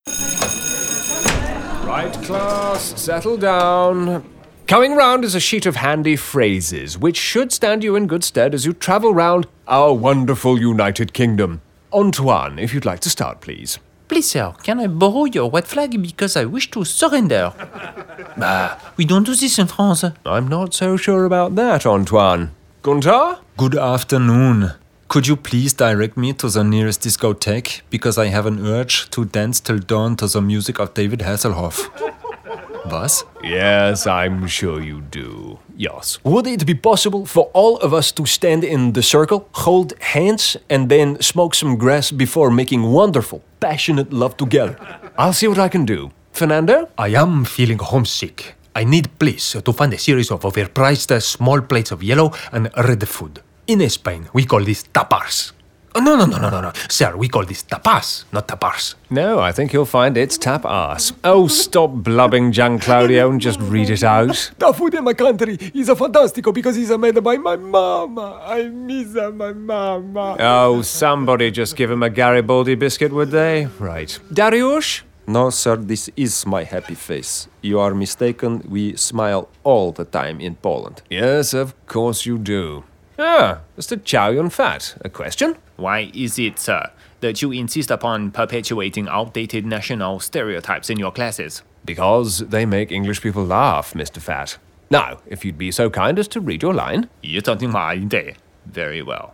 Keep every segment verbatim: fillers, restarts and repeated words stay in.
Right, class, settle down. Coming round is a sheet of handy phrases, which should stand you in good stead as you travel round our wonderful United Kingdom. Antoine, if you'd like to start, please. Please, sir, can I borrow your white flag because I wish to surrender? Bah, we don't do this in France. I'm not so sure about that, Antoine. Gunther? Good afternoon. Could you please direct me to the nearest discotheque, because I have an urge to dance till dawn to the music of David Hasselhoff. Was? Yes, I'm sure you do. Yes. Would it be possible for all of us to stand in the circle, hold hands, and then smoke some grass before making wonderful, passionate love together? I'll see what I can do. Fernando? I am feeling homesick. I need please to find a series of overpriced small plates of yellow and red food. In Spain, we call this tapas. Oh, no, no, no, no, no, no. Sir, we call this tapas, not tapas. No, I think you'll find it's tap ass. Oh, stop blubbing, Gian Claudio, and just read it out. The food in my country is a fantastico because it's made by my mama. I miss my mama. Oh, somebody just give him a Garibaldi biscuit, would they? Right. Dariusz? No, sir, this is my happy face. You are mistaken, we smile all the time in Poland. Yes, of course you do. Ah, Mister Chow Yun Fat, a question? Why is it, sir, that you insist upon perpetuating outdated national stereotypes in your classes? Because they make English people laugh, Mister Fat. Now, if you'd be so kind as to read your line. Very well.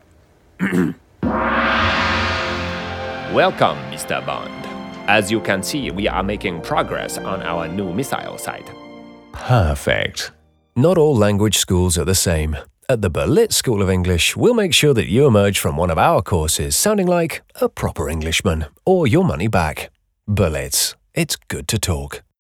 Welcome, Mister Bond. As you can see, we are making progress on our new missile site. Perfect. Not all language schools are the same. At the Berlitz School of English, we'll make sure that you emerge from one of our courses sounding like a proper Englishman, or your money back. Berlitz. It's good to talk.